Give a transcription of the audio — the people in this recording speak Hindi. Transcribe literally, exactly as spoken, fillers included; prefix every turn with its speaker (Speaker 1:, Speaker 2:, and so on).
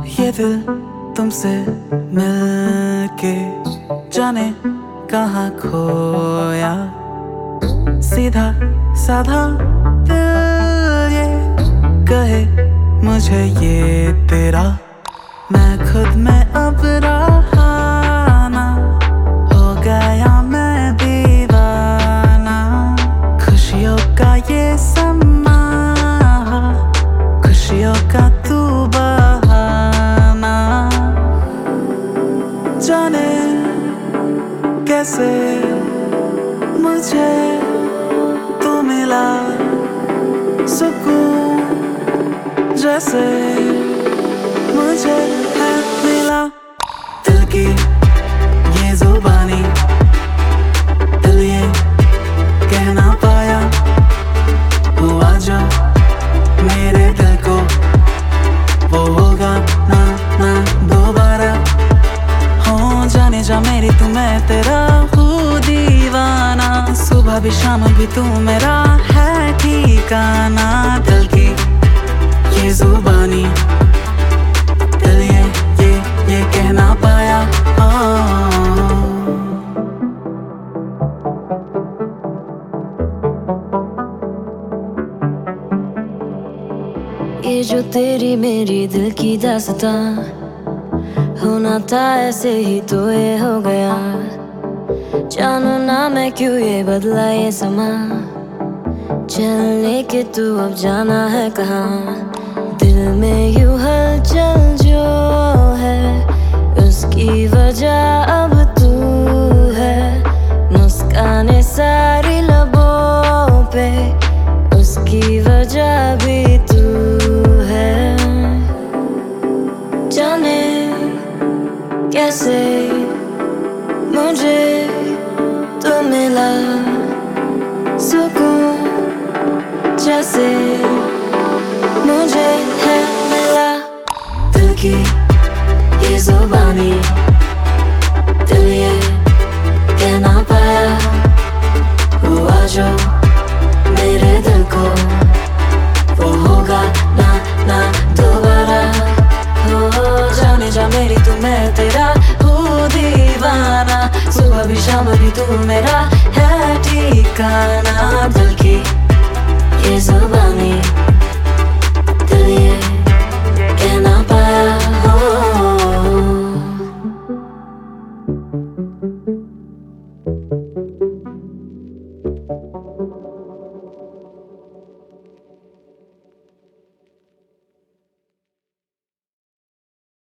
Speaker 1: ये दिल तुमसे मिलके जाने कहाँ खोया। सीधा साधा दिल ये कहे मुझे ये तेरा, मैं खुद में अब रहा ना, हो गया मैं दीवाना। खुशियों का ये समा, खुशियों का तू बहाना। जाने कैसे मुझे तू मिला, सुकून जैसे मुझे है मिला। दिल की ये जुबानी, दिल ये कह ना पाया, हुआ जो मेरे दिल को वो होगा ना ना दोबारा। हो जाने जा मेरी तू, मैं तेरा हूँ दीवाना। सुबह भी शाम भी तू मेरा है ठिकाना। दिल की ये जुबानी, दिल ये ये ये कह ना पाया।
Speaker 2: ये जो तेरी मेरी दिल की दास्तां, होना था ऐसे ही तो ये हो गया। जानो ना मैं क्यों ये बदला ये समा, चलने के तू अब जाना है कहाँ। दिल में यूं हलचल जो है, उसकी वजह अब तू है। मुस्काने सारी लबों पे, उसकी वजह भी तू है। जाने कैसे मुझे तू मिला, सुकून जैसे मुझे है मिला। दिल की ये जुबानी, दिल ये कह ना पाया, हुआ जो मेरे दिल को वो होगा ना ना दोबारा। हो जाने जा मेरी तू, मैं तेरा हूँ दीवाना। सुबह भी शाम भी तू मेरा है ठिकाना।